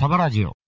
サバラジオ。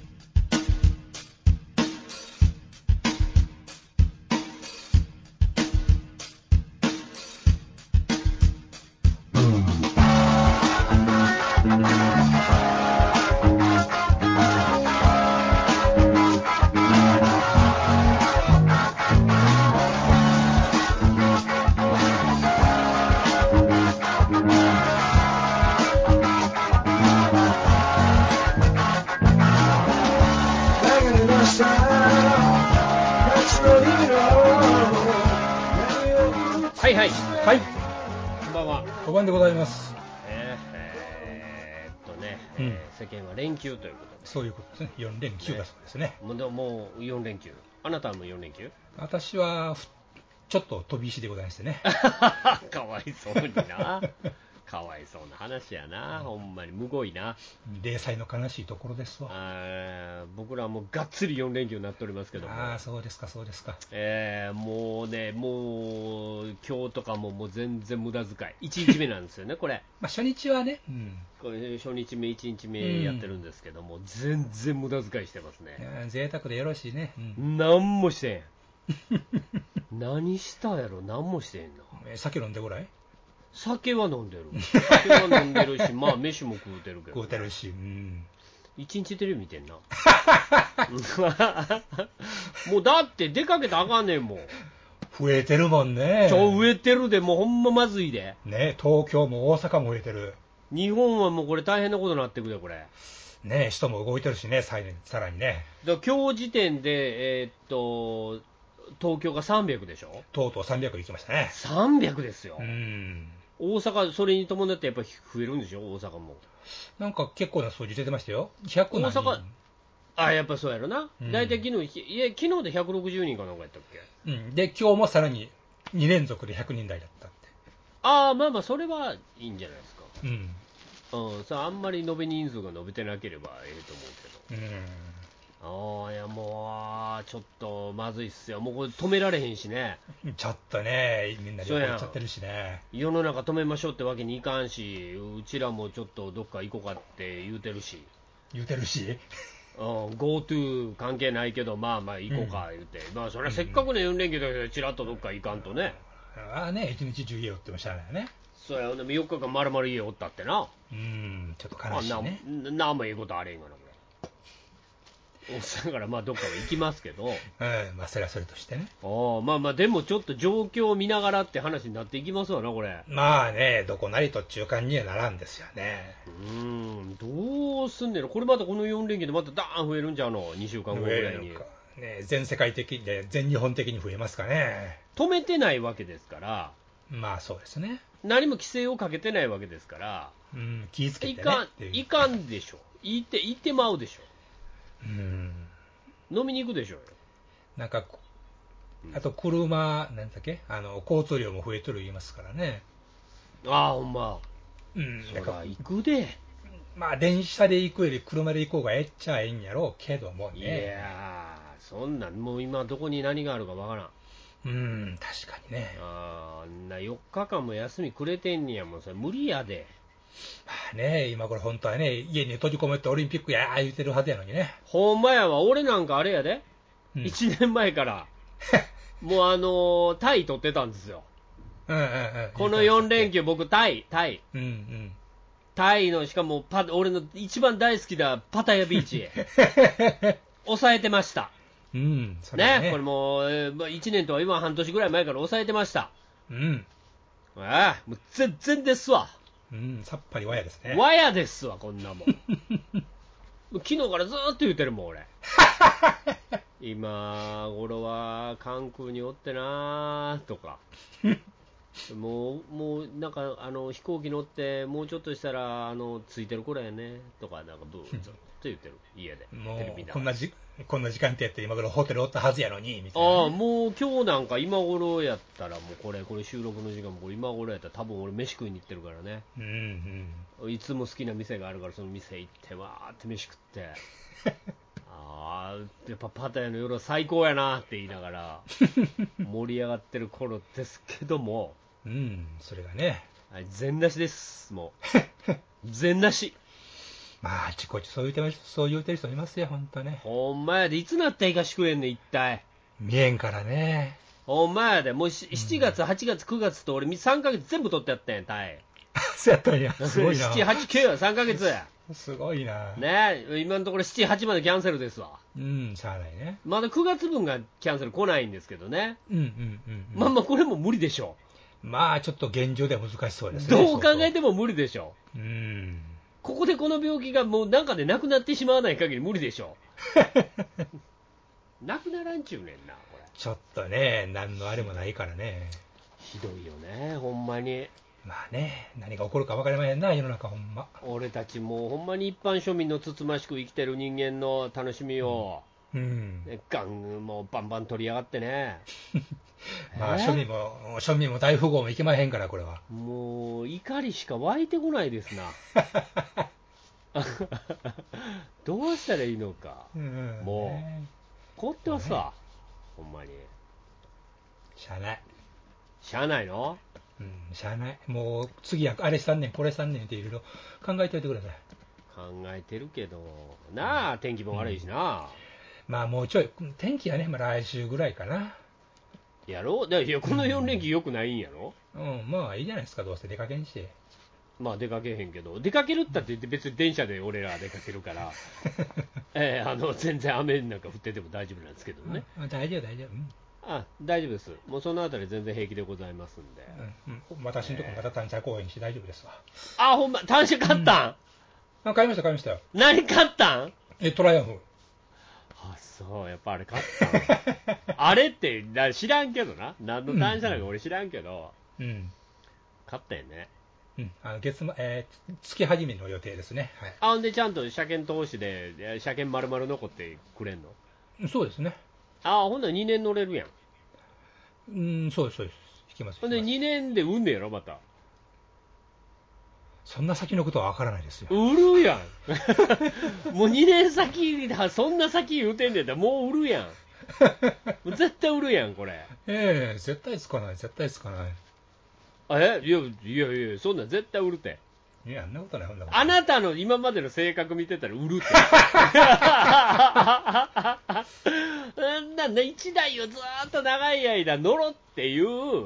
5番でございます。 世間は連休ということで。 そういうことですね。4連休だそうですね。 もう4連休。あなたはもう4連休？ 私はちょっと飛び石でございましてね。 かわいそうにな。かわいそうな話やな。ほんまにむごいな。 零細の悲しいところですわ。 僕らはもうがっつり4連休になっておりますけども。 ああ、そうですかそうですか。 もうね、もう今日とかもう全然無駄遣い。1日目なんですよねこれ。 まあ初日はね、 これ初日目1日目やってるんですけども、全然無駄遣いしてますね。 贅沢でよろしいね。 何もしてん。何したやろ。何もしてんの。 酒飲んでごらい。 酒は飲んでる。酒は飲んでるし、まあ飯も食うてるけど、ね。 食うてるし、 一日テレビ見てんな。もうだって出かけたらあかんねんもん。 増えてるもんね。 増えてるで、もうほんままずいで。 ね、東京も大阪も増えてる。 日本はもうこれ大変なことになってくるよこれ。 ね、人も動いてるしね、さらにね。 だから今日時点で東京が300でしょ。 とうとう300いきましたね。 300ですよ。 大阪、それに伴ってやっぱり増えるんでしょ、大阪も。 なんか結構な数字出てましたよ。100何人。 大阪、やっぱそうやろな。大体昨日で160人かなんかやったっけ。 で、今日もさらに2連続で100人台だったって。 まあそれはいいんじゃないですか。さあ、あんまり延べ人数が伸びてなければええと思うけど。いやもうちょっとまずいっすよ。もうこれ止められへんしね。 ちょっとね、みんな旅行行っちゃってるしね。 世の中止めましょうってわけにいかんし、うちらもちょっとどっか行こうかって言うてるし。GoTo 関係ないけど、まあ行こうか言うて、まあそれはせっかくの4連休だけど、ちらっとどっか行かんとね。 一日中家おってもしゃあないよね。 そうや、でも4日間丸々家おったってな。 ちょっと悲しいね。 なんもいいことあれへんがな、これ。だからどっかは行きますけど。 それはそれとしてね。 でもちょっと状況を見ながらって話になっていきますわな、これ。 まあね、どこなりと中間にはならんですよね。 どうすんねんの。これまたこの4連休でまたダーン増えるんちゃうの、2週間後ぐらいに。 全世界的で、全日本的に増えますかね。 止めてないわけですから。 まあそうですね。 何も規制をかけてないわけですから。 気ぃつけてねっていう。 いかんでしょ。行ってまうでしょ。飲みに行くでしょうよ。 なんか、あと車、なんだっけ、交通量も増えとる言いますからね。 ほんま。そら行くで。 まあ電車で行くより車で行こうがえっちゃええんやろうけどもね。 いやー、そんなんもう今どこに何があるかわからん。 確かにね。 4日間も休みくれてんねやもん、それ無理やで。 まあね、今これ本当はね、家に閉じ込めてオリンピックやー言うてるはずやのにね。 ほんまやわ、俺なんかあれやで。1年前から、もうタイ取ってたんですよ。この4連休僕タイ。タイの、しかも俺の一番大好きなパタヤビーチへ抑えてました。 それね。 これもう1年とは今半年ぐらい前から抑えてました。もう全然ですわ。 さっぱりわやですね。 わやですわ、こんなもん。昨日からずーっと言ってるもん、俺。今頃は関空におってなーとか。もうなんか飛行機乗ってもうちょっとしたらついてる頃やねとか、なんかずっと言ってる、家でテレビで。 こんな時間ってやって今頃ホテルおったはずやのにみたいな、 もう今日なんか今頃やったら、もうこれ収録の時間もこれ今頃やったら多分俺飯食いに行ってるからね。いつも好きな店があるから、その店行ってわーって飯食ってやっぱパタヤの夜は最高やなって言いながら盛り上がってる頃ですけども、 それがね、 全なしです、もう全なし。 まあ、あちこちそう言うてる人いますよ、ほんとね。 ほんまやで、いつなったらいかし食えんねん、一体。 見えんからね。 ほんまやで、もう7月、8月、9月と俺3ヶ月全部取ってやったんや、タイ。 そうやったんや。すごいな。 7、8、9は3ヶ月や。 すごいな。 ねえ、今のところ7、8までキャンセルですわ。 しゃあないね。 まだ9月分がキャンセル来ないんですけどね。まあこれも無理でしょう。まあちょっと現状では難しそうですね。 どう考えても無理でしょう。 ここでこの病気がもう中でなくなってしまわない限り無理でしょなくならんちゅうねんな、これ。 ちょっとね、何のあれもないからね。 ひどいよね、ほんまに。 まあね、何が起こるか分かりませんな、世の中ほんま。 俺たちもうほんまに一般庶民のつつましく生きてる人間の楽しみを、ガンもうバンバン取りやがってね。 まあ庶民も大富豪もいけまへんから、これは。 もう怒りしか湧いてこないですな。どうしたらいいのか。もう凍ってますわ、ほんまに。 しゃあない。 しゃあないの？ しゃあない。もう次はあれ3年これ3年っていろいろ考えておいてください。 考えてるけどなあ、天気も悪いしな。 まあもうちょい天気はね、まあ、来週ぐらいかな。 やろう。いや、この4連休よくないんやろ。 まあいいじゃないですか、どうせ出かけにして。 まあ出かけへんけど、出かけるったって別に電車で俺ら出かけるから全然雨なんか降ってても大丈夫なんですけどね。 大丈夫大丈夫。 大丈夫です。もうそのあたり全然平気でございますんで。 私のとこまた単車公園して大丈夫ですわ。 ほんま、単車買ったん？ 買いましたよ。 何買ったん？ トライアンフ。 そう、やっぱあれ買ったのあれって知らんけどな。何の単車なんか俺知らんけど。買ったよね。 月始めの予定ですね。 ほんでちゃんと車検通しで、車検丸々残ってくれんの？ そうですね。 ほんなら2年乗れるやん。そうです。引きます。 ほんで2年で売んねやろ、また。 そんな先のことは分からないですよ。 売るやん。もう2年先、そんな先言うてんねんだ、もう売るやん。絶対売るやん、これ。 絶対つかない。 いや、そんなん絶対売るて。 いや、あんなことない、 あなたの今までの性格見てたら売るって。1台をずーっと長い間乗ろっていう、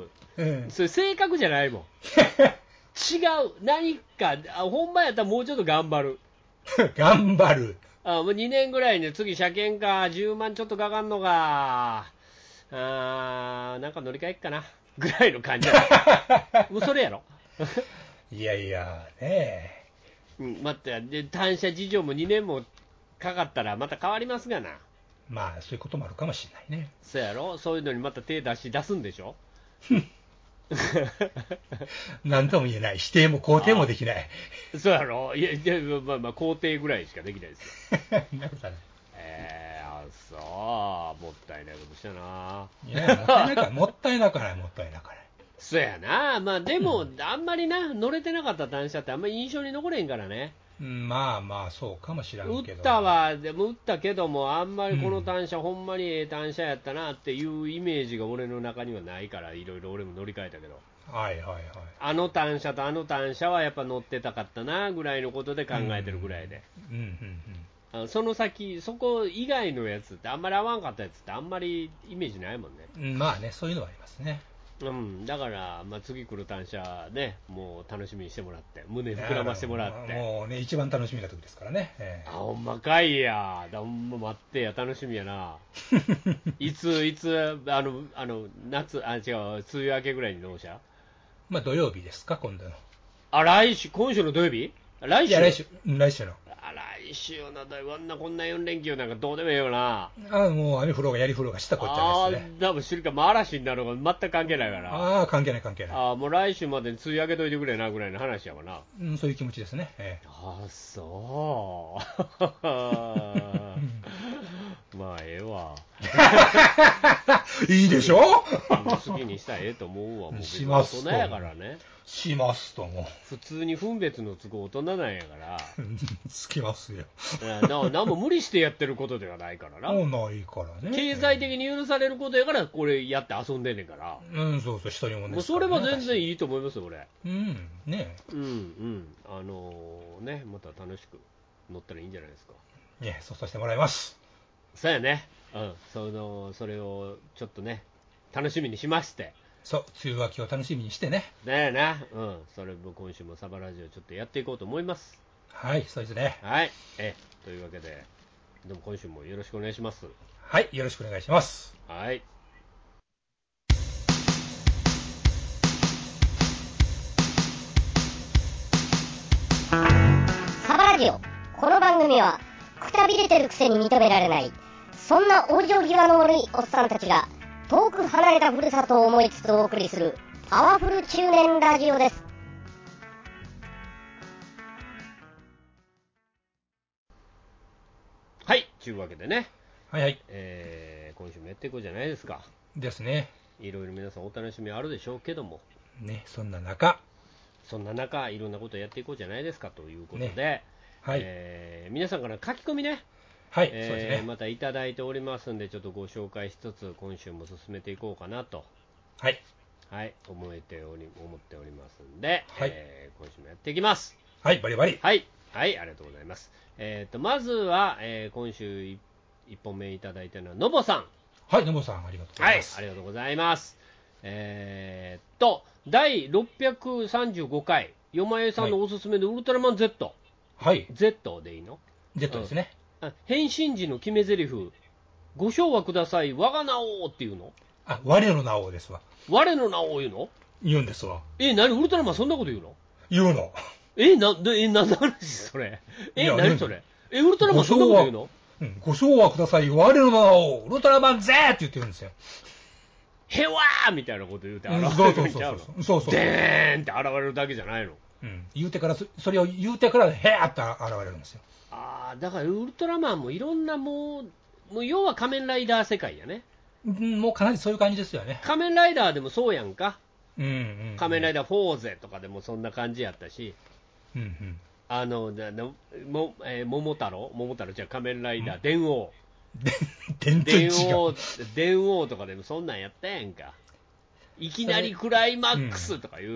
そういう性格じゃないもん。違う、何か、ほんまやったらもうちょっと頑張る。 頑張る。 もう2年ぐらいに次、車検か、10万ちょっとかかんのが、なんか乗り換えっかな、ぐらいの感じやもうそれやろ。 いやね待って、で単車事情も2年もかかったらまた変わりますがな。 まあそういうこともあるかもしれないね。 そうやろ、そういうのにまた手出すんでしょ。 何とも言えない、否定も肯定もできない。 そうやろ、いやまあ肯定ぐらいしかできないですよ。 なことない。 そう、もったいないことしたな。 いや、もったいなくない。 そうやな。まあでも、あんまり乗れてなかった単車ってあんまり印象に残れんからね。 まあそうかもしらんけど。 打ったけども、あんまりこの単車、ほんまにええ単車やったなっていうイメージが俺の中にはないから、いろいろ俺も乗り換えたけど。あの単車とあの単車はやっぱ乗ってたかったなぐらいのことで考えてるぐらいで。その先、そこ以外のやつってあんまり合わんかったやつってあんまりイメージないもんね。 まあね、そういうのはありますね。 だから、次来る単車ね、もう楽しみにしてもらって、胸膨らましてもらって。 もうね、一番楽しみな時ですからね。 ほんまかいや。ほんま待ってや、楽しみやな。いつ、夏、違う、梅雨明けぐらいに納車？ 土曜日ですか、今度の。 今週の土曜日？来週の。 来週の土曜日、こんな4連休なんかどうでもええよな。 もう雨降ろうがやり降ろうがしたこっちゃですね。 多分知るか、嵐になるのが全く関係ないから。 関係ない。 もう来週までに梅雨明けといてくれなぐらいの話やわな。 そういう気持ちですね。 そう。まあええわ。 いいでしょ。 好きにしたらええと思うわ。もうしますと。 大人やからね。 しますとも。 普通に分別のつく大人なんやから。 つきますよ。 何も無理してやってることではないからな。 ないからね。 経済的に許されることやからこれやって遊んでんねんから。 そう人にもね。 それは全然いいと思いますよ俺。 ね。 また楽しく乗ったらいいんじゃないですか。 いや、そうさせてもらいます。 そうやね。それをちょっとね、楽しみにしまして。 そう、梅雨明けを楽しみにしてね。 だよな。それも今週もサバラジオちょっとやっていこうと思います。 はい、そうですね。 はい。というわけで、でも今週もよろしくお願いします。 はい、よろしくお願いします。 はい。 サバラジオ。この番組はくたびれてるくせに認められない、そんな往生際の悪いおっさんたちが遠く離れたふるさとを思いつつお送りするパワフル中年ラジオです。 はい、というわけでね、 はいはい、 今週もやっていこうじゃないですか。 ですね。 いろいろ皆さんお楽しみあるでしょうけどもね、そんな中いろんなことをやっていこうじゃないですかということで、 ね、はい、 皆さんから書き込みね、 はい、そうですね。 またいただいておりますんで、ちょっとご紹介しつつ今週も進めていこうかなと、 はい、 はい、思っておりますんで、 はい、 今週もやっていきます。 はい、バリバリ。 はい、はい、ありがとうございます。まずは、今週1本目いただいたのはのぼさん。 はい、のぼさん、ありがとうございます。 はい、ありがとうございます。第635回、よまえさんのおすすめのウルトラマン Z。 はい。 Z でいいの？ Z ですね。 変身時の決め台詞、ご唱和ください、我が名をっていうの？ 我の名をですわ。 我の名を言うの？ 言うんですわ。 何ウルトラマンそんなこと言うの？ 言うの。 何の話それ？何それ？ウルトラマンそんなこと言うの？ ご唱和ください、我の名を、ウルトラマン Z って言ってるんですよ。 へわーみたいなこと言うて現れるんちゃうの？ そう。 でーんって現れるだけじゃないの？ 言うてから、それを言うてから、へーって現れるんですよ。 だからウルトラマンもいろんなもう要は仮面ライダー世界やね。 もうかなりそういう感じですよね。 仮面ライダーでもそうやんか。 仮面ライダーフォーゼとかでもそんな感じやったし、桃太郎じゃ仮面ライダー電王電王とかでもそんなんやったやんか。いきなりクライマックスとかいう、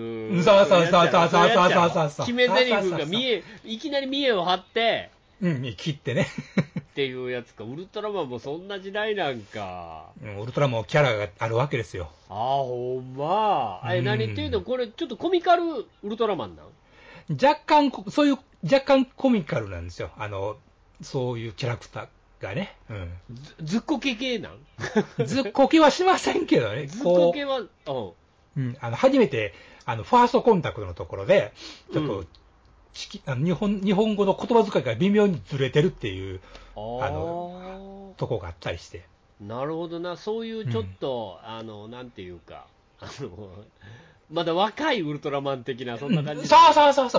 そう決め台詞がいきなり見栄を張って切ってねっていうやつか。ウルトラマンもそんな時代なんか。 ウルトラマンキャラがあるわけですよ。 ほんま。何っていうの、これちょっとコミカルウルトラマンなん？ 若干コミカルなんですよ。そういうキャラクターがね。 ずっこけ系なん？ ずっこけはしませんけどね。 ずっこけは、 初めて、ファーストコンタクトのところで、ちょっと、日本語の言葉遣いが微妙にずれてるっていう、とこがあったりして。 なるほどな。そういうちょっと、なんていうか、まだ若いウルトラマン的な、そんな感じ。 そう、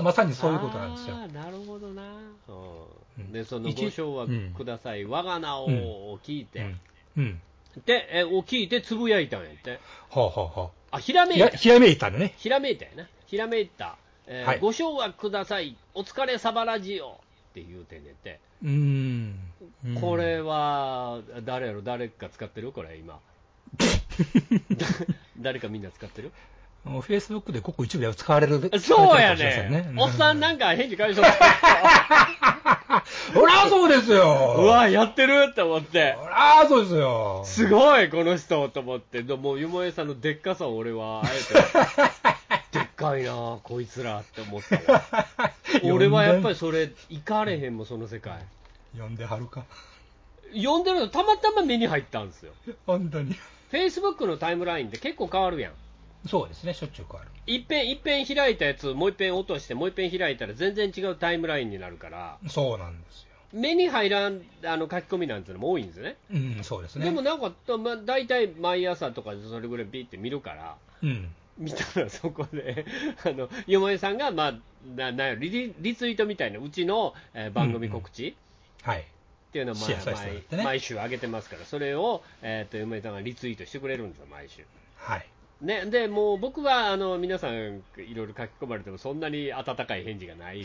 まさにそういうことなんですよ。 なるほどな。で、そのご唱和ください、我が名を聞いて、で、聞いてつぶやいたんやって。ひらめいた。 ひらめいたのね。 ひらめいたやな。ひらめいた。ご唱和ください、お疲れサバラジオって言うてねて。これは、誰か使ってる？これ今。誰かみんな使ってる？ フェイスブックでここ一部で使われる。 そうやね。おっさんなんか返事返しとった。 ほら、そうですよ。 うわ、やってるって思って。 ほら、そうですよ。 すごい、この人と思って。でも、ゆもえさんのでっかさを俺は、あえて、でっかいなこいつらって思ったわ。俺はやっぱりそれ、行かれへんもん、その世界。 読んではるか。 読んでるのたまたま目に入ったんですよ。 本当に。 フェイスブックのタイムラインって結構変わるやん。 そうですね、しょっちゅう変わる。 一遍開いたやつもう一遍落としてもう一遍開いたら全然違うタイムラインになるから。 そうなんですよ。 目に入らん書き込みなんていうのも多いんですね。 そうですね。 でもなんか、大体毎朝とかそれぐらいビーって見るから、見たらそこでよもえさんが、リツイートみたいなうちの、番組告知、っていうのを毎週上げてますから、それを、よもえさんがリツイートしてくれるんですよ、毎週。ね、でもう僕は皆さんいろいろ書き込まれてもそんなに温かい返事がないんで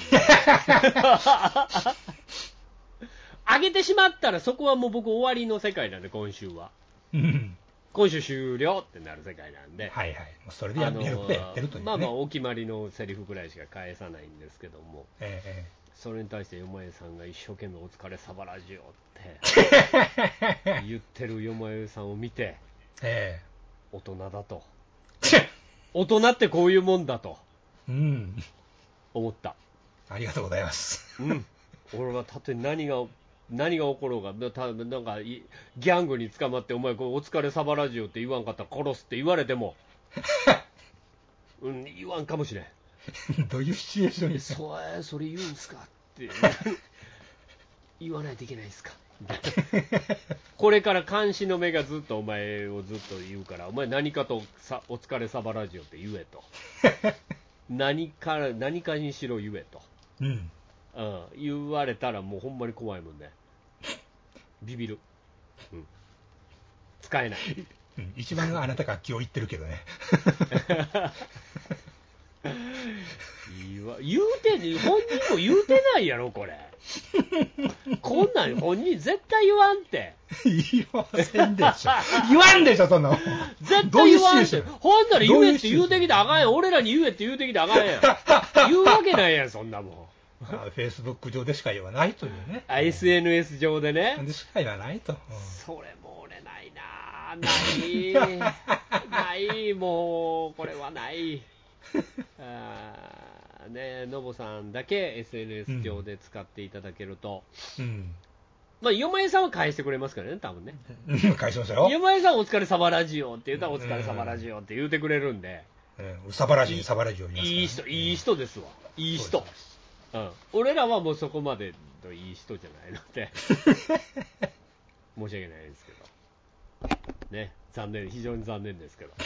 上げてしまったらそこはもう僕終わりの世界なんで、今週は、今週終了ってなる世界なんで、 それでやってるというね。 お決まりのセリフぐらいしか返さないんですけども、 それに対してよまえさんが一生懸命お疲れサバラジオって言ってるよまえさんを見て、大人だと大人ってこういうもんだと思った。 ありがとうございます。 俺はたとえ何が起ころうが、なんかギャングに捕まってお前これお疲れサバラジオって言わんかったら殺すって言われても言わんかもしれん。 どういうシチュエーションですか。それ言うんすかって言わないといけないですか。これから監視の目がずっとお前をずっと言うから、お前何かとお疲れサバラジオって言えと何かにしろ言えと、言われたらもうほんまに怖いもんね。ビビる、使えない、 一番あなたが今日言ってるけどね言うて本人も言うてないやろこれこんなん本人絶対言わんって言わせんでしょ言わんでしょそんな絶対言わんって。ほんなら言えって言うてきてあかんやん。俺らに言えって言うてきてあかんやん言うわけないやんそんなもん。 フェイスブック上でしか言わないというね。 SNS 上でね。 でしか言わないと。 それも俺ないないもうこれはないね、のぼさんだけ SNS 上で使っていただけると、まあ、よまえさんは返してくれますからね、多分ね。 返しますよ。 よまえさんお疲れサバラジオって言ったらお疲れサバラジオって言うてくれるんで、 サバラジオサバラジオ言いますからね。いい人ですわ。いい人。俺らはもうそこまでのいい人じゃないので申し訳ないですけどね、非常に残念ですけど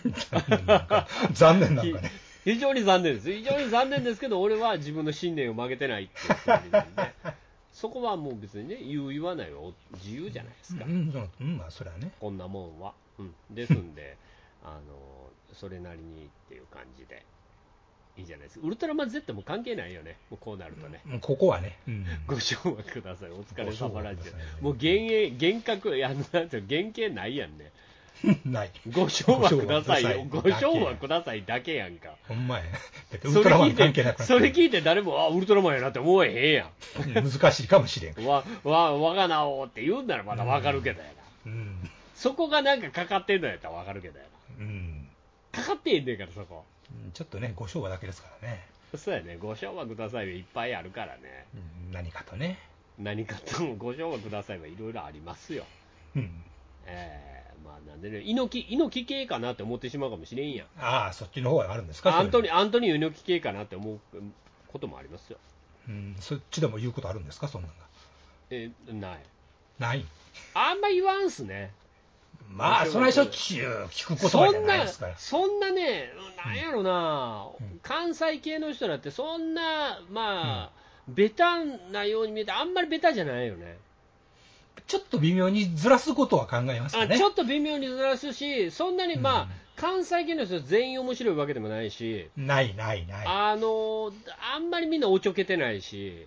残念なんかね非常に残念ですけど、俺は自分の信念を曲げてないっていうつもりなんでそこはもう別にね、言わないは自由じゃないですか。 まあそれはね、 こんなもんは、ですんでそれなりにっていう感じでいいじゃないですか。ウルトラマン Z も関係ないよね、もうこうなるとね。 ここはね、 ご唱和ください、お疲れ様ラジオ。もう幻覚、原型ないやんね。 ないご唱和くださいよ、ご唱和くださいだけやんか。 ほんまや、ウルトラマン関係なくなってそれ聞いて誰もウルトラマンやなって思えへんやん難しいかもしれん。 わがなおって言うんならまだわかるけどやな、そこがなんかかかってんのやったらわかるけどやな、かかってんねんからそこ。 ちょっとね、ご唱和だけですからね。 そうやね、ご唱和くださいはいっぱいあるからね。 何かとね。 何かとご唱和くださいはいろいろありますよ。まあなんでね、猪木系かなって思ってしまうかもしれんやん。 そっちの方はあるんですか。 アントニオ猪木系かなって思うこともありますよ。 そっちでも言うことあるんですか、そんなのが。 ない。あんま言わんすね。 まあそれしょっちゅう聞くことはないですから。 そんなね、なんやろな、関西系の人だってそんなまあ、ベタなように見えてあんまりベタじゃないよね。 ちょっと微妙にずらすことは考えますかね。 ちょっと微妙にずらすし、そんなにまあ、関西圏の人全員面白いわけでもないし、 ないあんまりみんなおちょけてないし、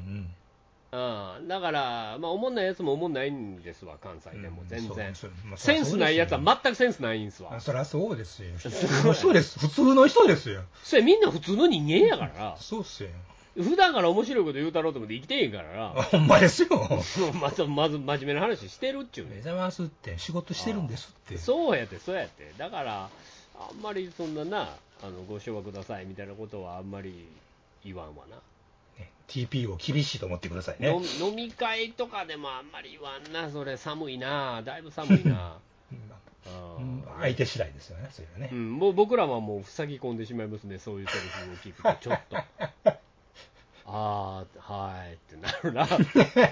だから、まあ、おもんないやつもおもんないんですわ、関西でも全然、センスないやつは全くセンスないんですわ。 そりゃそうですよ、普通の人ですよ。 それみんな普通の人間やからな。 そうっすよ。 普段から面白いこと言うたろうと思って生きてへんからな。 ほんまですよ。 まず真面目な話してるっちゅうね。 目覚ますって仕事してるんですって。 そうやって。だからあんまりそんななご唱和くださいみたいなことはあんまり言わんわな。 TP を厳しいと思ってくださいね。 飲み会とかでもあんまり言わんな。それ寒いな、だいぶ寒いな。 相手次第ですよね、それはね。 もう僕らはもう塞ぎ込んでしまいますね、そういうセリフを聞くとちょっと。はいってなるな。そう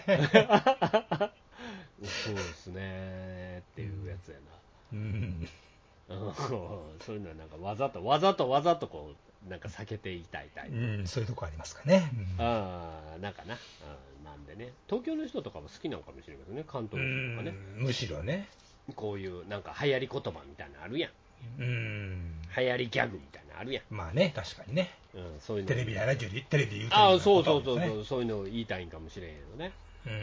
ですねっていうやつやな。そういうのはなんかわざとこうなんか避けていたいタイプ。 そういうとこありますかね。 なんかな、なんでね、東京の人とかも好きなのかもしれないけどね、関東の人とかね。 むしろね、 こういうなんか流行り言葉みたいなのあるやん。流行りギャグみたいなのあるやん。 まあね、確かにね。 そういうのテレビやラジオでテレビで言うと、 そういうのを言いたいんかもしれんけどね。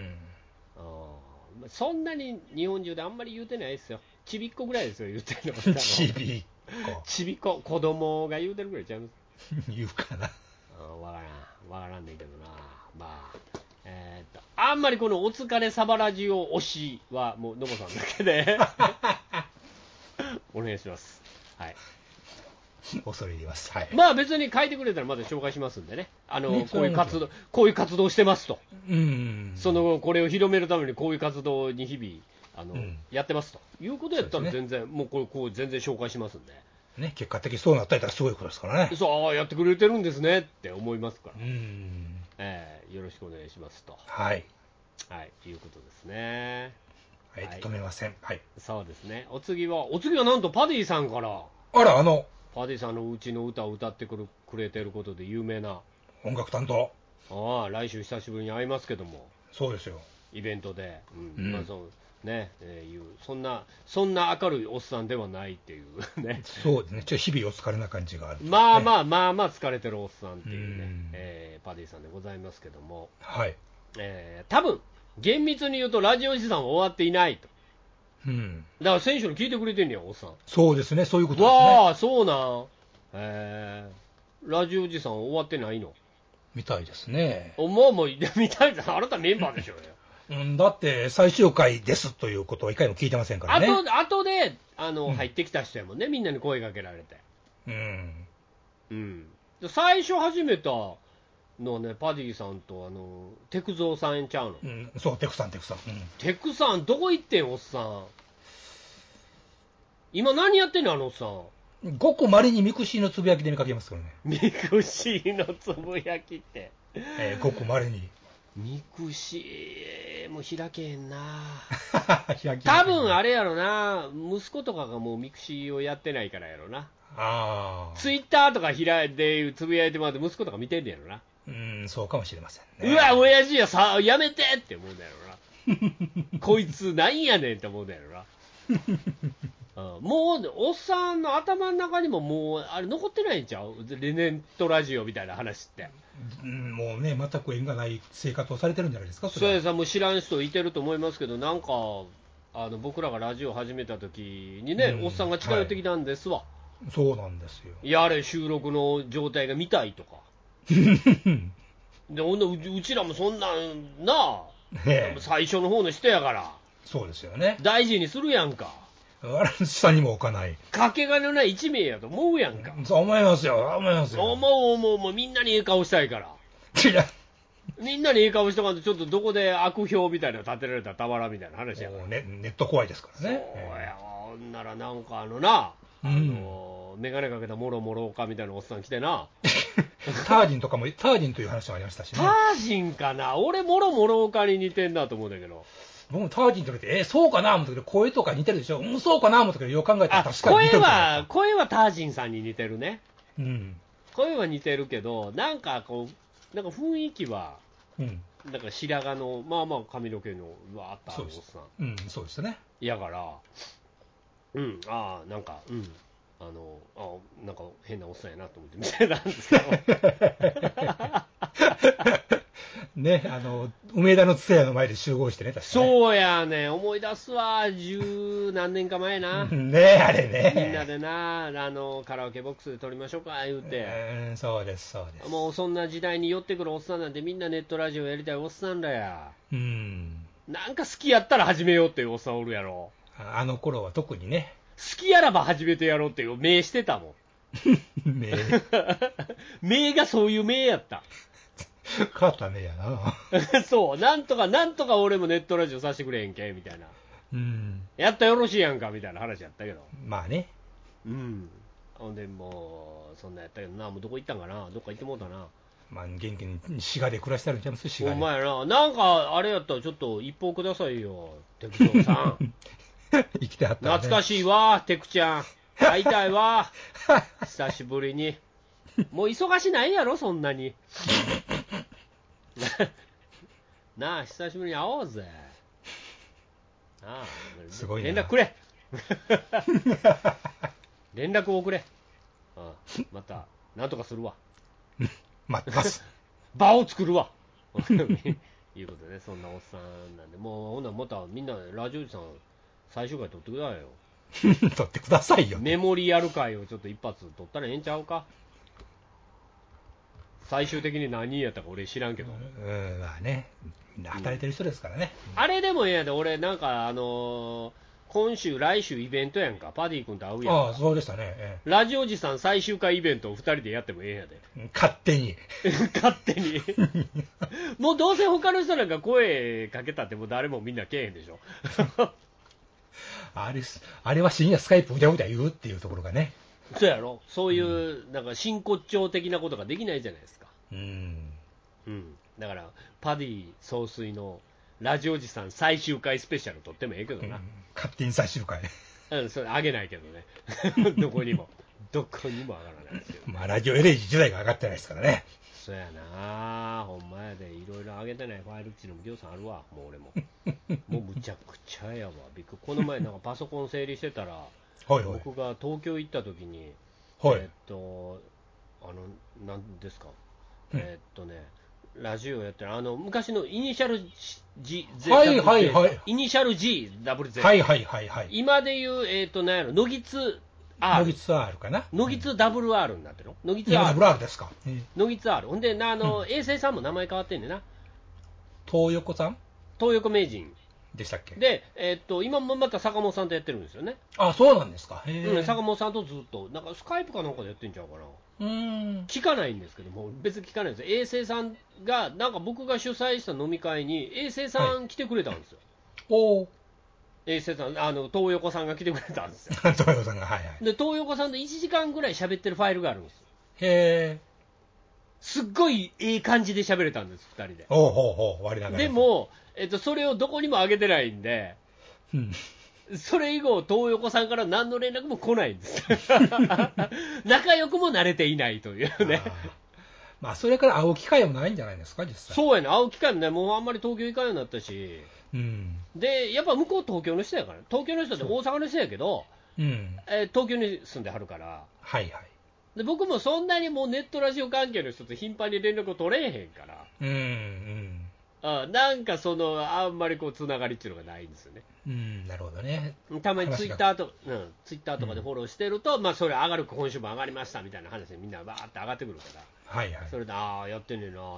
そんなに日本中であんまり言うてないですよ。ちびっこぐらいですよ、言うてるの。ちびっこ、子供が言うてるぐらいちゃいます。 言うかな。 わからんねんけどな。 まあ、あんまりこのお疲れサバラジオ推しは、もう、のぼさんだけで、お願いします。はい。 恐れ入ります。はい。 まあ別に書いてくれたらまだ紹介しますんでね。こういう活動してますと。その後、これを広めるためにこういう活動に日々、やってますということやったら全然、もうこう全然紹介しますんで。 ね、結果的にそうなったらすごいことですからね。 そう、やってくれてるんですねって思いますから。よろしくお願いしますと。 はい。 はい、いうことですね。 はい、止めません。はい。 そうですね。お次はなんとパディさんから。 あら、 パディさんのうちの歌を歌ってくれてることで有名な。 音楽担当。 来週久しぶりに会いますけども。 そうですよ。 イベントで。まあそうね、そんな明るいおっさんではないっていうね。 そうですね。ちょっと日々お疲れな感じがある、ね。 まあ疲れてるおっさんっていうね、パディさんでございますけども。 はい。 多分、厳密に言うとラジオおじさんは終わっていないと。だから選手に聞いてくれてんねや、おっさん。 そうですね、そういうことですね。 わあ、そうなん。ラジオおじさん終わってないの？ みたいですね。 もうみたいな、あなたメンバーでしょうよ。 だって最終回ですということは一回も聞いてませんからね。 あとで入ってきた人やもんね、みんなに声かけられて。最初始めたのはね、パディさんとテクゾーさんちゃうの。 そう、テクさん。テクさん、どこ行ってん、おっさん。今何やってんの、おっさん。 ごくまれにミクシーのつぶやきで見かけますからね。 ミクシーのつぶやきって。 ごくまれに。 ミクシーも開けへんな。多分あれやろな、息子とかがもうミクシーをやってないからやろな。ツイッターとか開いてつぶやいてもらって息子とか見てんねやろな。 そうかもしれませんね。 うわ、親父やめてって思うんだよな。こいつなんやねんって思うんだよな。もうおっさんの頭の中にももうあれ残ってないんちゃう？レネントラジオみたいな話って。 もうね、全く縁がない生活をされてるんじゃないですか。 そうです、もう知らん人いてると思いますけど、なんか僕らがラジオ始めた時にね、おっさんが近寄ってきたんですわ。 そうなんですよ。 いや、あれ収録の状態が見たいとか。で、うちらもそんなんな、最初の方の人やから。 そうですよね。 大事にするやんか。 下にも置かない。 かけがえのない一名やと思うやんか。 そう思いますよ。 思う。みんなにええ顔したいから。みんなにええ顔しとかんと、ちょっとどこで悪評みたいなの立てられたらたまらんみたいな話やから。 ネット怖いですからね。 そうや、ほんならなんかメガネかけたもろもろかみたいなおっさん来てな。 タージンという話もありましたしね。 タージンかな、俺もろもろかに似てんなと思うんだけど。 僕もタージンと見て、そうかな思ったけど、声とか似てるでしょ。そうかな思ったけど、よく考えたら確かに似てる。 声はタージンさんに似てるね。声は似てるけど、なんか雰囲気は、なんか白髪の、まあ髪の毛のわーっとあるおっさん。 そうですね。 やから、なんか変なおっさんやなと思って見てたんですけど。 ね、梅田の津屋の前で集合してね、確かに。 そうやね、思い出すわ、十何年か前な。 ね、あれね。 みんなでな、カラオケボックスで撮りましょうか、言うて。 そうです。 もうそんな時代に寄ってくるおっさんなんて、みんなネットラジオやりたいおっさんらや。なんか好きやったら始めようっていうおっさんおるやろ。 あの頃は特にね。 好きやらば始めてやろうっていう名してたもん。名がそういう名やった。 変わったねやな。そう、なんとか俺もネットラジオさせてくれへんけみたいな。やったらよろしいやんかみたいな話やったけど。 まあね。 ほんでもうそんなやったけどな、もうどこ行ったんかな、どっか行ってもうたな。 まあ元気に滋賀で暮らしてるんちゃいます？滋賀で。 お前な、なんかあれやったらちょっと一報くださいよ、テクゾーさん。 生きてはったね。 懐かしいわ、テクちゃん。会いたいわ。久しぶりに。もう忙しないやろ、そんなに。なあ、久しぶりに会おうぜ。なあ、 すごいな。 連絡くれ。連絡をくれ。また、なんとかするわ。 待ってます。 場を作るわ。いうことでね、そんなおっさんなんで、もうほんならまたみんなラジオおじさん最終回撮ってくださいよ。 撮ってくださいよ。 メモリアル回をちょっと一発撮ったらええんちゃうか。 最終的に何人やったか俺知らんけど。 まあね、みんな働いてる人ですからね。 あれでもええやで、俺なんか今週、来週イベントやんか、パディ君と会うやんか。 ああ、そうでしたね。 ラジオじさん最終回イベントを2人でやってもええんやで。 勝手に。 勝手に。もうどうせ他の人なんか声かけたってもう誰もみんなけえへんでしょ。 あれは深夜スカイプうじゃうじゃ言うっていうところがね。 そうやろ、そういう、なんか真骨頂的なことができないじゃないですか。だから、パディ総帥のラジオじさん最終回スペシャル撮ってもええけどな。 勝手に最終回。 それあげないけどね。どこにも上がらないですけど、ね。 ラジオエレジ時代が上がってないですからね。 そうやな、ほんまやで、いろいろ上げてないファイルっていうのもぎょうさんあるわ、もう俺も。もうむちゃくちゃやわ、この前なんかパソコン整理してたら、僕が東京行った時に、なんですか、ラジオやってる、昔のイニシャル G、イニシャル G、WZ、今でいう、なんやろ、ノギツ R、 ノギツ R かな、 ノギツ WR になってるの、ノギツ R ですか、 ノギツ R、ほんで、衛星さんも名前変わってんねんな、 東横さん、 東横名人でしたっけ。 で、今もまた坂本さんとやってるんですよね。 あ、そうなんですか。 坂本さんとずっと、なんかスカイプかなんかでやってんちゃうかな。聞かないんですけども、別に聞かないんですよ。衛星さんが、なんか僕が主催した飲み会に、衛星さん来てくれたんですよ。衛星さん、東横さんが来てくれたんですよ。 東横さんが、 で、東横さんと1時間ぐらい喋ってるファイルがあるんです。 へー。 すっごいいい感じで喋れたんです、2人で。 割りながら。 でも、それをどこにも上げてないんで、それ以後、東横さんから何の連絡も来ないんです。仲良くも慣れていないというね。 それから会う機会もないんじゃないですか、実際。 そうやね、会う機会もね、もうあんまり東京行かんようになったし、で、やっぱ向こう東京の人やから、東京の人って大阪の人やけど、東京に住んではるから、で僕もそんなにもうネットラジオ関係の人と頻繁に連絡を取れへんから、なんかあんまりつながりっていうのがないんですよね。 なるほどね。 たまにツイッターとかでフォローしてると、それ上がる、今週も上がりましたみたいな話でみんなバーって上がってくるから、それでやってんねんなと思って。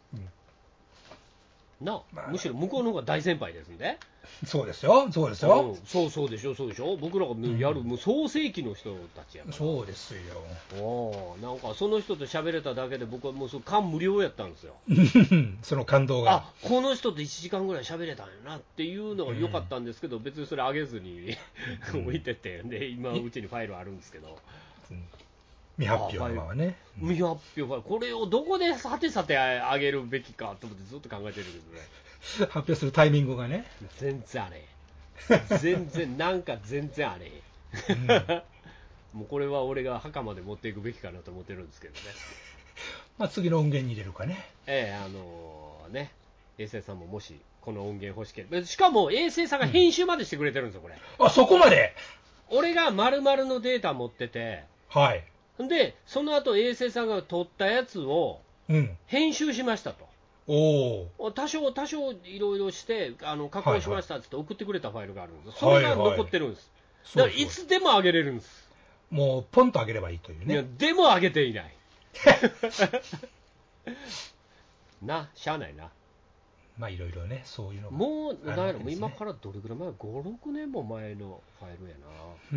むしろ向こうの方が大先輩ですんで。 そうですよ。そうでしょ。 僕らがやる、もう創世紀の人たちやから。 そうですよ。 なんかその人と喋れただけで僕はもう感無量やったんですよ。 その感動が。 この人と1時間ぐらい喋れたんやなっていうのが良かったんですけど、別にそれ上げずに置いてて、で今うちにファイルあるんですけど。 未発表のままね。 未発表ファイル、これをどこでさて上げるべきかと思ってずっと考えてるけどね。 発表するタイミングがね。 全然あれ。全然あれ。もうこれは俺が墓まで持っていくべきかなと思ってるんですけどね。 次の音源に入れるかね。 衛星さんももしこの音源欲しければ、しかも衛星さんが編集までしてくれてるんですよ、これ。 そこまで。俺が丸々のデータ持ってて、でその後衛星さんが撮ったやつを編集しましたと。多少いろいろして加工しましたって送ってくれたファイルがあるんです。それが残ってるんです。だからいつでも上げれるんです。 もうポンと上げればいいというね。 いやでも上げていないしゃあないな。 いろいろね、そういうのがもうだから今からどれぐらい前、5、6年も前のファイルや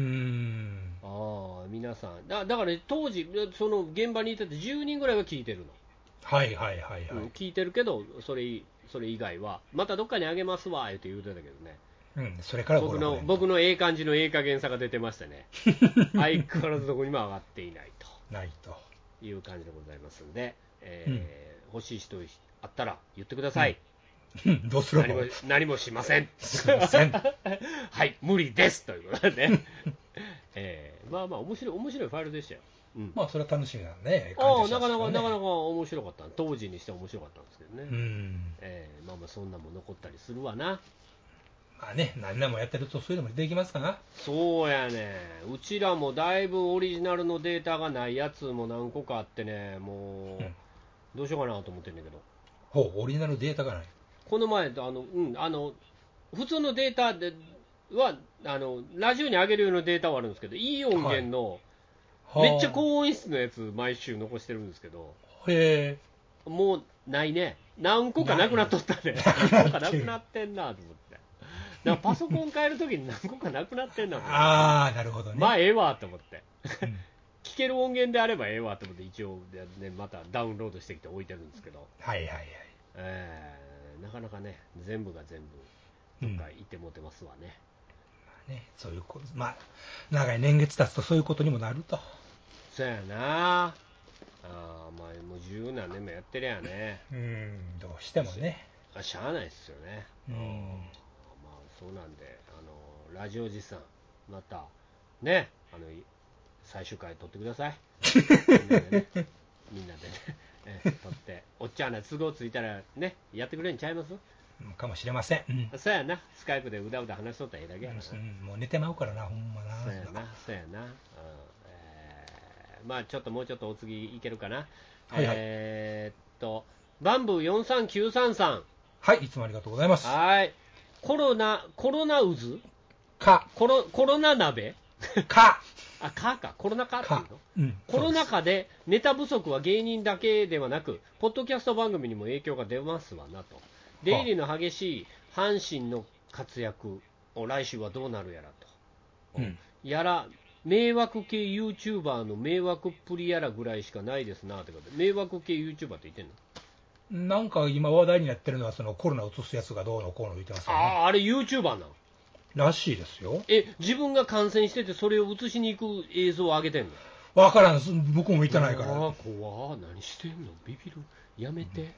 な。皆さんだから、ね、当時その現場にいてて10人ぐらいは聞いてるの。聞いてるけど、それ以外はまたどっかにあげますわって言うてたけどね。 それから僕のええ感じのええ加減さが出てましたね。相変わらずどこにも上がっていないという感じでございますんで、欲しい人あったら言ってください。 どうするの？ 何もしません。はい、無理ですということでね。面白いファイルでしたよ。 それは楽しみなんで、 なかなか面白かった。当時にして面白かったんですけどね。そんなも残ったりするわな。 何年もやってるとそういうのもできますかな。 そうやね。うちらもだいぶオリジナルのデータがないやつも何個かあってね、もうどうしようかなと思ってるんだけど。 オリジナルデータがない。 この前普通のデータではラジオに上げるようなデータはあるんですけど、いい音源の、めっちゃ高音質のやつ毎週残してるんですけど、 へえ。もうないね。何個かなくなっとったね。何個かなくなってんなと思って。だからパソコン変えるときに何個かなくなってんなと思って。 ああ、なるほどね。 まあ、ええわと思って。聞ける音源であればええわと思って、一応、ね、またダウンロードしてきて置いてるんですけど。 はいはいはい。 なかなかね、全部が全部、どっか行ってもてますわね。 まあね、そういうこと、まあ、長い年月経つとそういうことにもなると。 そうやな。まあ、もう十何年もやってりゃね。 どうしてもね。 しゃあないっすよね。まあ、そうなんで、ラジオじさん、また、ね、最終回撮ってください。みんなでね、撮って、おっちゃんら都合ついたらね、やってくれんちゃいますかもしれません。 そうやな、スカイプでうだうだ話しとったらええだけやな。 もう寝てまうからな、ほんまな。 そうやな、そうやな。まあちょっともうちょっとお次いけるかな。 はいはい。 バンブー43933。 はい、いつもありがとうございます。 はい。コロナ渦か。 コロナ鍋か。 コロナ禍っていうの、コロナ禍でネタ不足は芸人だけではなく、ポッドキャスト番組にも影響が出ますわなと。出入りの激しい阪神の活躍を来週はどうなるやらと。やら、迷惑系 YouTuber の迷惑っぷりやらぐらいしかないですなってことで、迷惑系 YouTuber って言ってんの？ なんか今話題になってるのは、そのコロナを移すやつがどうのこうの言ってますよね。 あれ YouTuber なの？ らしいですよ。 自分が感染しててそれを映しに行く映像を上げてんの？ わからん、僕も見てないから。 怖何してんの？ビビる。やめて。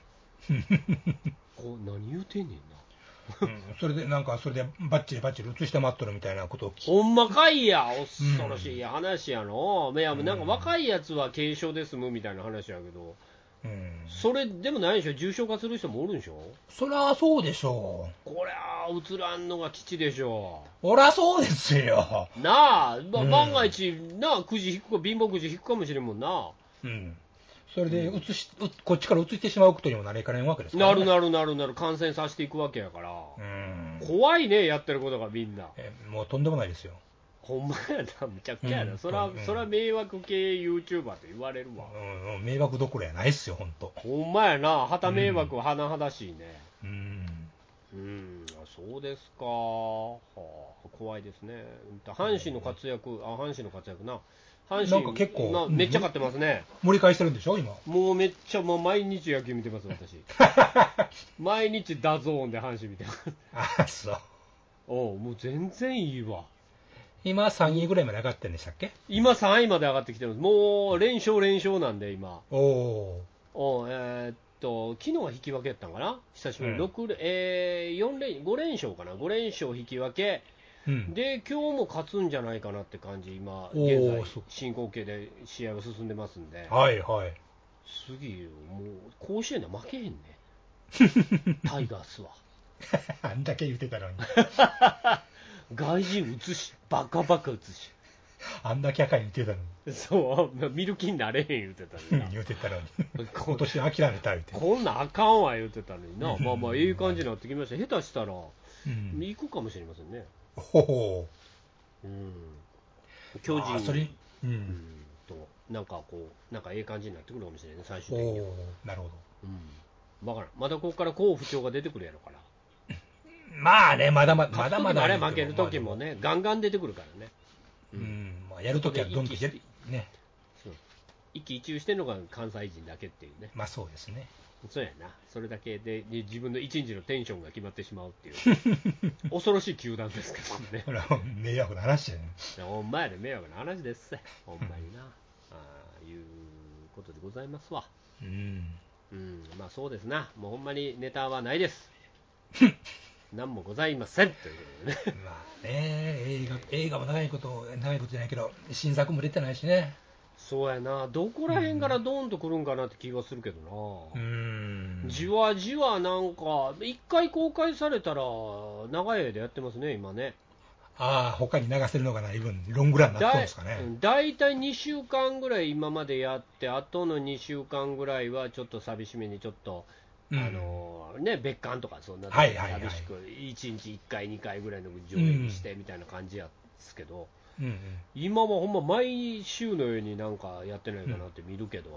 何言うてんねんな。 それでバッチリ映して待っとるみたいなことを聞いて。 ほんまかいや、恐ろしい話やの。いや、なんか若いやつは軽症で済むみたいな話やけど、それでもないでしょ、重症化する人もおるんでしょ。 そりゃそうでしょう。こりゃ映らんのが基地でしょ。 そりゃそうですよ。 なあ、万が一、くじ引くか、貧乏くじ引くかもしれんもんな。 それでこっちから移してしまうことにもなりかねんわけですからね。 なる、感染させていくわけやから。怖いね、やってることがみんな。 もうとんでもないですよ。 ほんまやな、むちゃくちゃやな。そら迷惑系 YouTuber と言われるわ。 迷惑どころやないっすよ、ほんと。 ほんまやな、旗迷惑は甚だしいね。そうですか。怖いですね。阪神の活躍な。阪神、なんか結構、めっちゃ勝ってますね。 盛り返してるんでしょ、今。 もうめっちゃ、毎日野球見てます、私。毎日ダゾーンで阪神見てます。 そう。 もう全然いいわ。 今3位ぐらいまで上がってるんでしたっけ？ 今3位まで上がってきてます。もう連勝なんで、今。昨日は引き分けやったんかな、久しぶりに、5連勝かな、5連勝引き分け、で今日も勝つんじゃないかなって感じ、今、現在、進行形で試合は進んでますんで、次、もう甲子園で負けへんね、タイガースは。 あんだけ言ってたのに。 外人打つし、バカ打つし。 あんだけ赤い言ってたのに。そう、見る気になれへん言ってたのに。 言ってたのに。今年諦めた言って。 こんなんあかんわ言ってたのにな。まあ、いい感じになってきました。下手したら、行くかもしれませんね。巨人なんかいい感じになってくるかもしれないね、最終的には。 なるほど。わからん。まだここから好不調が出てくるやろから。 まあね、まだまだ。 あれ負ける時もね、ガンガン出てくるからね。 やるときはどんどんね。 一喜一憂してるのが関西人だけっていうね。 まあそうですね。 そうやな。それだけで自分の一日のテンションが決まってしまうっていう恐ろしい球団ですけどね。 これは迷惑な話やね。 ほんまやで、迷惑な話です。ほんまにな。いうことでございますわ。まあそうですな。もうほんまにネタはないです。何もございませんということでね。 まあね、映画も長いことじゃないけど、新作も出てないしね。 そうやな、どこら辺からドーンとくるんかなって気がするけどな。じわじわなんか、一回公開されたら、長い間やってますね、今ね。 他に流せるのがない分、ロングランになってるんですかね。 だいたい2週間ぐらい今までやって、あとの2週間ぐらいはちょっと寂しめにちょっと、別館とかそんな寂しく、1日1回、2回ぐらいの上映にしてみたいな感じやですけど、今はほんま毎週のようになんかやってないかなって見るけど、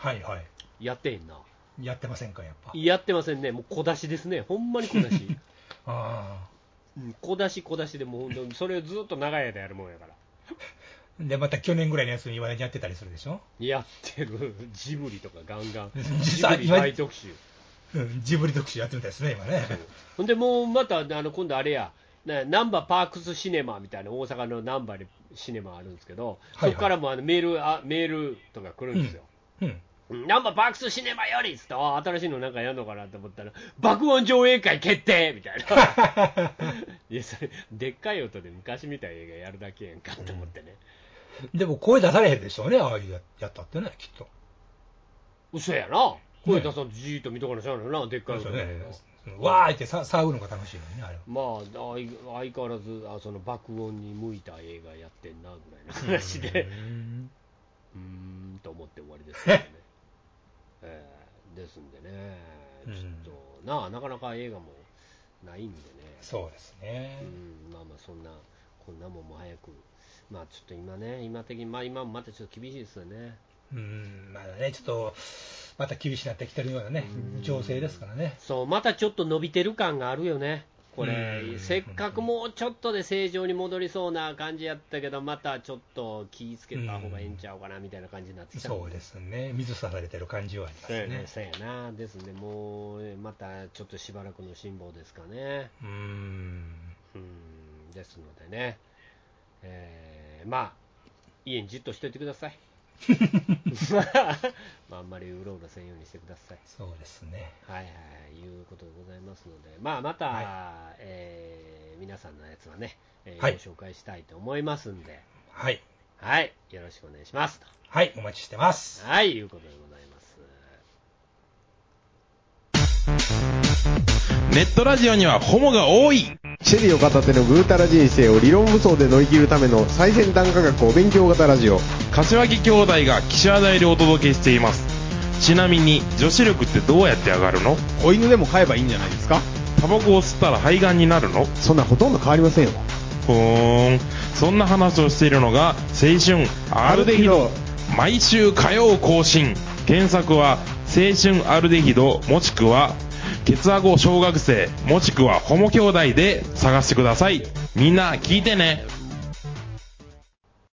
はいはい。 やってへんな。 やってませんか、やっぱ。 やってませんね。もう小出しですね。ほんまに小出し。 ああ。 小出しでもうそれをずっと長い間やるもんやから。 で、また去年ぐらいのやつに言われてやってたりするでしょ。 やってる。ジブリとかガンガン。ジブリ大特集。 ジブリ特集やってみたいですね、今ね。 ほんでもうまた今度あれや、ナンバーパークスシネマみたいな大阪のナンバーでシネマあるんですけど、はいはい、そこからもメールとか来るんですよ。ナンバーパークスシネマよりっつって、新しいのなんかやるのかなと思ったら、爆音上映会決定みたいな。いや、それ、でっかい音で昔見た映画やるだけやんかと思ってね。 でも声出されへんでしょうね、ああいうやったってね、きっと。 嘘やな。声出さんとじーっと見とかなしゃあないな、でっかい音で。 わーって騒ぐのが楽しいのにね、あれは。 まあ、相変わらずその爆音に向いた映画やってんなぐらいの話で、と思って終わりですよね。ですんでね、ちょっとなかなか映画もないんでね。 そうですね。 まあこんなもんも早く、まあちょっと今的に今もまたちょっと厳しいですよね。 まだね、ちょっとまた厳しくなってきてるようなね、情勢ですからね。 そう、またちょっと伸びてる感があるよね。これ、せっかくもうちょっとで正常に戻りそうな感じやったけど、またちょっと気ぃつけた方がええんちゃうかなみたいな感じになってきた、 そうですね、水さされてる感じはありますね。 そうやな、ですね、もうまたちょっとしばらくの辛抱ですかね。ですのでね、まあ、家にじっとしといてください。あんまりうろうろせんようにしてください。 そうですね。 はいいうことでございますので、また、皆さんのやつはね、ご紹介したいと思いますんで、はい、よろしくお願いしますと。 はい、お待ちしてます。 はい、いうことでございます。 ネットラジオにはホモが多い。 シェリーを片手のぐうたら人生を理論武装で乗り切るための最先端科学お勉強型ラジオ。 柏木兄弟が岸和田よりお届けしています。ちなみに女子力ってどうやって上がるの？ 子犬でも飼えばいいんじゃないですか？ タバコを吸ったら肺がんになるの？ そんなほとんど変わりませんよ。 そんな話をしているのが青春アルデヒド。毎週火曜更新。検索は青春アルデヒドもしくはケツアゴ小学生もしくはホモ兄弟で探してください。みんな聞いてね。